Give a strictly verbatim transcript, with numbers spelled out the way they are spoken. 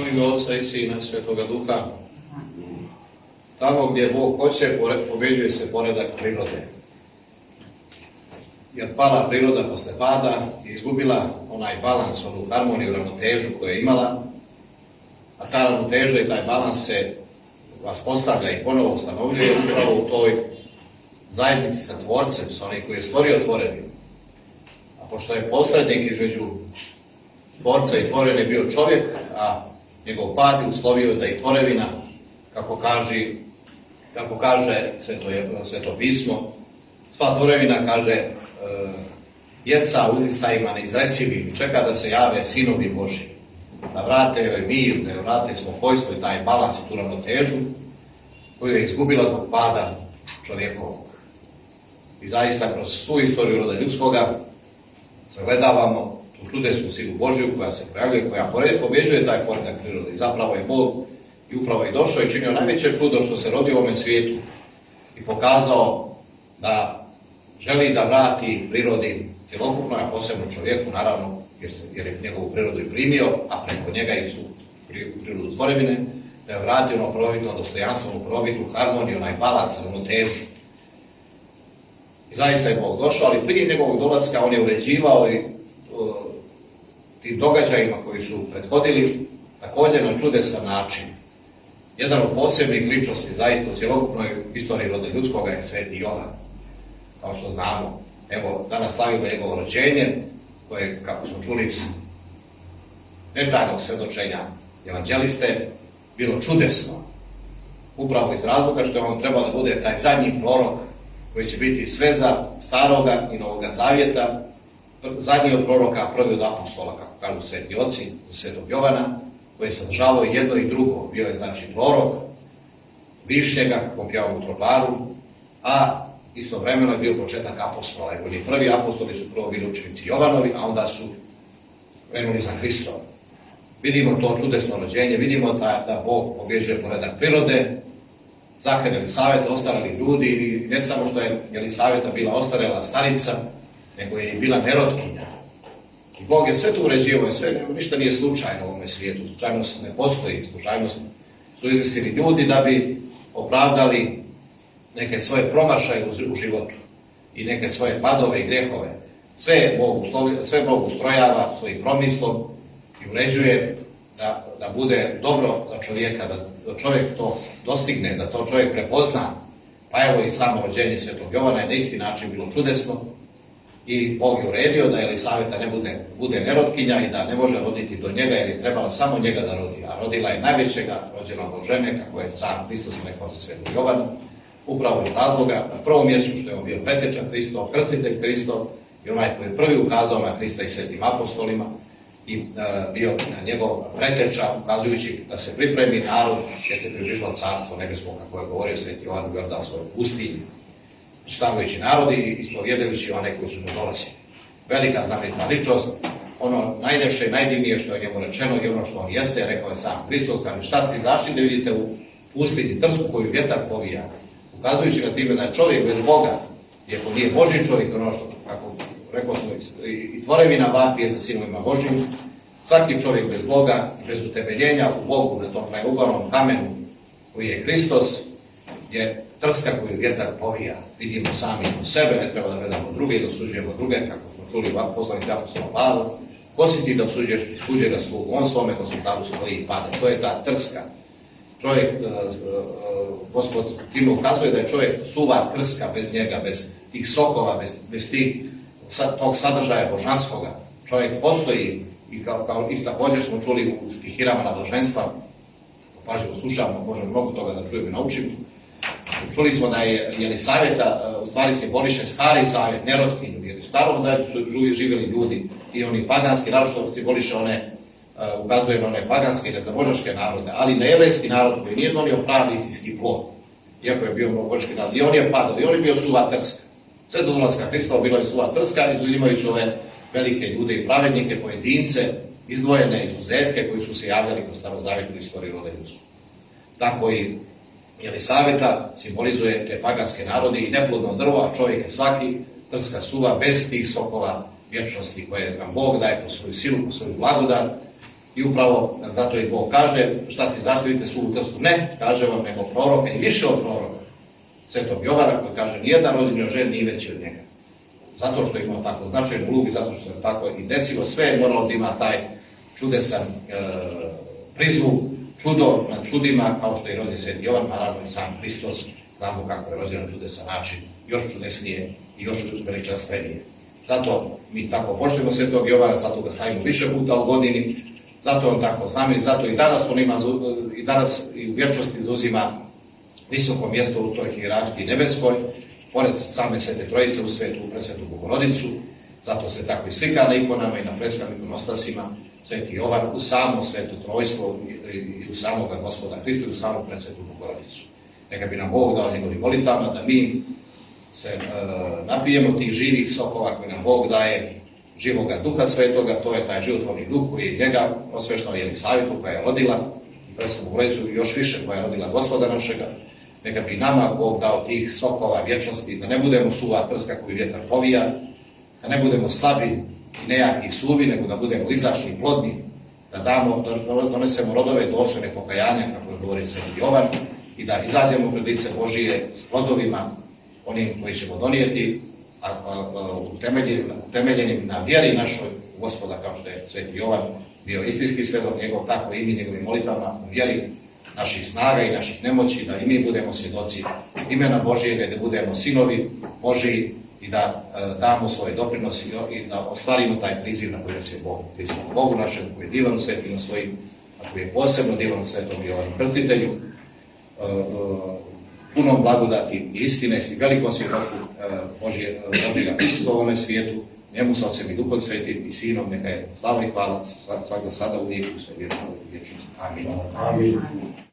u ime Otca i Sina i Svetoga Duha. Tamo gdje Bog hoće, pobeđuje se poredak prirode. Jer pala priroda posle pada je izgubila onaj balans, onu harmoniju, ravnotežu koju je imala, a ta ravnoteža i taj balans se vas postavlja i ponovo ustanovljuje upravo u toj zajednici sa Tvorcem, sa onim koji je stvorio tvorevinu. A pošto je posrednik između Tvorca i tvorevine bio čovjek, a njegov pad je uslovio da i tvorevina, kako kaže, kako kaže Sveto, Sveto pismo, sva tvorevina, kaže, e, jeca uzdisajima neizrečivim, čeka da se jave sinovi Boži, da vrate ovaj mir, da vrate spokojstvo i taj balans i tu ravnotežu koju je izgubila zbog pada čovjekovog. I zaista kroz svu istoriju roda ljudskoga sagledavamo tu čudesnu silu Božju koja se projavljuje, koja pobeđuje taj poredak prirode. I zapravo je Bog i upravo je došao i činio najveće čudo što se rodi u ovome svijetu i pokazao da želi da vrati prirodi cjelokupno, a posebno čovjeku, naravno, jer, se, jer je njegovu prirodu i primio, a preko njega i su prirodu tvorevine, da je vratio ono prvobitno dostojanstvo, ono prvobitnu harmoniju, onaj balans, ravnotežu. I zaista je Bog došao, ali prije njegovog dolaska on je uređivao i uh, tim događajima koji su prethodili također na čudesan način. Jedan od posebnih ličnosti zaista u cjelokupnoj istoriji roda ljudskoga je Sveti Jovan. Kao što znamo, evo, danas slavimo njegovo rođenje, koje, kako smo čuli, netajnog svjedočenja evanđeliste, bilo čudesno. Upravo iz razloga što je on trebao da bude taj zadnji prorok koji će biti sveza Staroga i Novoga Zavjeta, zadnji od proroka, prvi od apostola, kako kažu sveti oci, Svetog Jovana, koji je sadržavao jedno i drugo. Bio je znači prorok Višnjega, kako pjevao u Trobaru, a istovremeno je bio početak apostola. Jer prvi apostoli su prvo bili učenici Jovanovi, a onda su krenuli za Hristom. Vidimo to čudesno rođenje, vidimo da, da Bog pobjeđuje poredak prirode, zakon Jelisaveta, ostarali ljudi, i ne samo što je Jelisaveta bila ostarela starica, nego je i bila nerotkinja. I Bog je sve to uređivao i sve, ništa nije slučajno u ovome svijetu, slučajnost ne postoji, slučajnost su izmislili ljudi da bi opravdali neke svoje promašaje u životu i neke svoje padove i grehove. Sve Bog, sve Bog ustrojava svojim promislom i uređuje da, da bude dobro za čovjeka, da, da čovjek to dostigne, da to čovjek prepozna. Pa evo i samo rođenje Svetog Jovana je na isti način bilo čudesno i Bog je uredio da Jelisaveta ne bude, bude nerotkinja i da ne može roditi do njega jer je trebalo samo njega da rodi. A rodila je najvećega rođenog od žene, kako je sam Hristos rekao sa Svetom Jovanom, upravo iz razloga na prvom mjestu što je on bio preteča Hristov, krstitelj Hristov i onaj koji je prvi ukazao na Hrista i svetim apostolima i e, bio na njegov preteča, ukazujući da se pripremi narod jer se približilo carstvo nebesko, kako je govorio sveti Jovan u Jordanskoj pustinji, čitavajući narodi i ispovjedajući one koji su mu dolazili. Velika znamenita ličnost, ono najljepše i najdivnije što je njemu rečeno i ono što on jeste, rekao je sam Hristos, kaže šta ste izašli da vidite u pustinji trsku koju vjetar povija, ukazujući na time da je čovjek bez Boga, iako nije Božji čovjek, ono što, kako rekao smo, i, i tvorevina vapije za sinovima Božjim, svaki čovjek bez Boga, bez utemeljenja u Bogu, na tom najuglavnom kamenu koji je Hristos, je trska koju vjetar povija. Vidimo sami od sebe, ne treba da gledamo druge i da osuđujemo druge, kako smo čuli u poslanici apostola Pavla. Ko si ti da osuđuješ tuđega svog, on svome konsultaru stoji i pada. To je ta trska. Čovjek, uh, uh, Gospod time ukazuje da je čovjek suva trska bez njega, bez tih sokova, bez, bez tih, sad, tog sadržaja božanskoga. Čovjek postoji i kao, kao i također smo čuli u stihirama na blaženstva, pažljivo slušamo, možemo mnogo toga da čujemo i naučimo. Čuli smo da je Jelisaveta u stvari simboliše stari zavjet, nerotkinju, jer u starom zavjetu su živjeli ljudi i oni paganski narod što simboliše one, uh, ukazuje na one paganske i nezabožaške narode, ali na jevrejski narod koji nije donio pravi istinski plod, iako je bio mnogobožki narod, i on je padao, i on je bio suva trska. Sve do dolaska Hristova bilo je suva trska, izuzimajući ove velike ljude i pravednike, pojedince, izdvojene izuzetke koji su se javljali kroz starozavjetnu istoriju roda ljudskog. Tako i Jelisaveta simbolizuje te paganske narode i neplodno drvo, a čovjek je svaki trska suva bez tih sokova vječnosti koje nam Bog daje po svoju silu, po svoju blagodat i upravo zato i Bog kaže, šta si zaštitite suvu krstu? Ne, kaže vam, nego proroka i više od proroka. Svetog Jovana koji kaže, nijedan rođeni od žene nije veći od njega. Zato što ima tako značajnu ulogu, zato što je tako i desilo, sve je moralo da ima taj čudesan e, prizvuk, čudo nad čudima, kao što je rođen Sveti Jovan, a naravno i sam Hristos, znamo kako je rođen na čudesan način, još čudesnije i još veličanstvenije. Zato mi tako počnemo Svetog Jovana, zato ga stavimo više puta u godini, zato on tako znamo i zato i danas on ima, i danas i u vječnosti zauzima visoko mjesto u toj hijerarhiji nebeskoj, pored same Svete Trojice u svetu, u presvetu Bogorodicu, zato se tako i slika na ikonama i na freskama i ikonostasima, Sveti Jovan u samo sveto trojstvo i u samoga Gospoda Hrista i u samu presvetu Bogorodicu. Neka bi nam Bog dao njegovim molitama da mi se e, napijemo tih živih sokova koji nam Bog daje, živoga Duha Svetoga, to je taj životvorni duh koji je njega osveštao Jelisavetu koja je rodila, i presvetu Bogorodicu još više koja je rodila Gospoda našega. Neka bi nama Bog dao tih sokova vječnosti, da ne budemo suva prska koju vjetar povija, da ne budemo slabi i nejaki suvi, nego da budemo lizačni i plodni, da damo, da donesemo rodove dostojne pokajanja, kako je govorio Sveti Jovan, i da izađemo pred lice Božije s plodovima, onim koji ćemo donijeti, a, a, a utemeljenim na vjeri našoj Gospoda, kao što je Sveti Jovan bio istinski svedok njegov, tako i mi njegovim molitama u vjeri naših snaga i naših nemoći, da i mi budemo svjedoci imena Božijega, da budemo sinovi Božiji i da e, damo svoje doprinose i da ostvarimo taj priziv na koji se Bog prizva. Bogu našem koji je divan svetima svojim, a koji je posebno divan svetom Jovanu Krstitelju, e, e, punom blagodati i istine i velikom svjedoku e, Božijega Hrista u ovome svijetu, njemu sa Otcem i Duhom Svetim i Sinom, neka je slava i hvala svakog sada uvijek u sve vječnosti. Amin. Amin.